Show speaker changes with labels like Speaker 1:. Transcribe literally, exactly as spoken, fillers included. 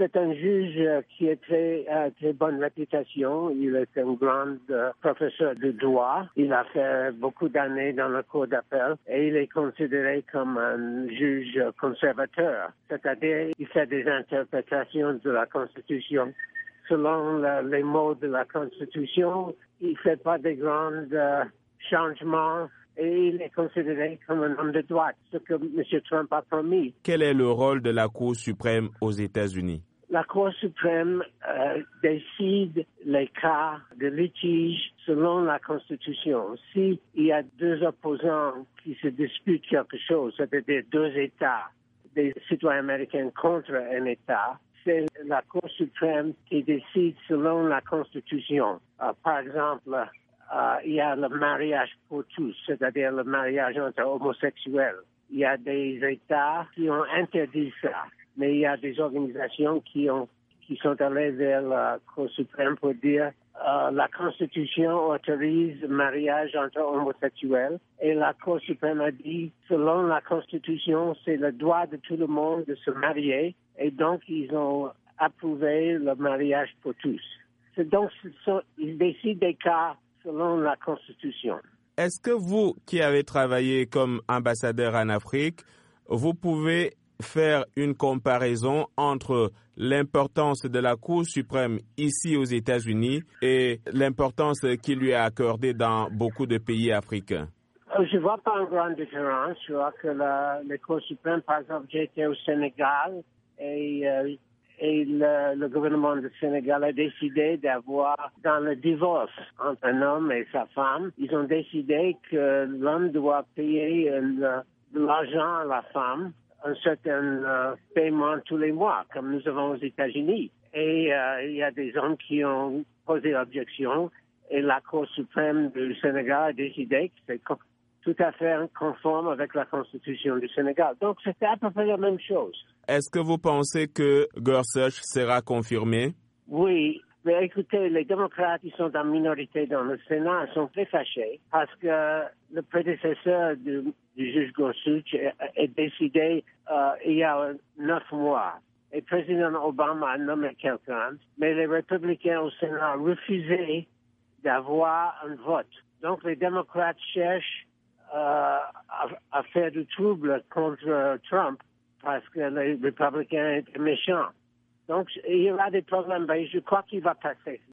Speaker 1: C'est un juge euh, qui a très, euh, très bonne réputation. Il est un grand euh, professeur de droit. Il a fait beaucoup d'années dans la cour d'appel et il est considéré comme un juge conservateur. C'est-à-dire, il fait des interprétations de la Constitution selon le, les mots de la Constitution. Il ne fait pas de grands euh, changements. Et il est considéré comme un homme de droite, ce que M. Trump a promis.
Speaker 2: Quel est le rôle de la Cour suprême aux États-Unis?
Speaker 1: La Cour suprême euh, décide les cas de litige selon la Constitution. S'il y a deux opposants qui se disputent quelque chose, c'est-à-dire deux États, des citoyens américains contre un État, c'est la Cour suprême qui décide selon la Constitution. Euh, par exemple, Uh, il y a le mariage pour tous, c'est-à-dire le mariage entre homosexuels. Il y a des États qui ont interdit ça, mais il y a des organisations qui ont qui sont allées vers la Cour suprême pour dire uh, la Constitution autorise le mariage entre homosexuels et la Cour suprême a dit selon la Constitution c'est le droit de tout le monde de se marier et donc ils ont approuvé le mariage pour tous. C'est donc ils décident des cas selon la Constitution.
Speaker 2: Est-ce que vous, qui avez travaillé comme ambassadeur en Afrique, vous pouvez faire une comparaison entre l'importance de la Cour suprême ici aux États-Unis et l'importance qu'il lui a accordée dans beaucoup de pays africains?
Speaker 1: Je ne vois pas une grande différence. Je vois que la, la Cour suprême, par exemple, j'ai été au Sénégal et euh, Et le, le gouvernement du Sénégal a décidé d'avoir, dans le divorce entre un homme et sa femme, ils ont décidé que l'homme doit payer une, de l'argent à la femme, un certain uh, paiement tous les mois, comme nous avons aux États-Unis. Et uh, il y a des hommes qui ont posé objection et la Cour suprême du Sénégal a décidé que c'est tout à fait conforme avec la Constitution du Sénégal. Donc, c'était à peu près la même chose.
Speaker 2: Est-ce que vous pensez que Gorsuch sera confirmé?
Speaker 1: Oui, mais écoutez, les démocrates, ils sont en minorité dans le Sénat, ils sont très fâchés parce que le prédécesseur du, du juge Gorsuch est décidé euh, il y a neuf mois. Et le président Obama a nommé quelqu'un, mais les républicains au Sénat ont refusé d'avoir un vote. Donc, les démocrates cherchent euh, à, à faire du trouble contre Trump parce que les républicains étaient méchants. Donc, il y aura des problèmes, mais je crois qu'il va passer.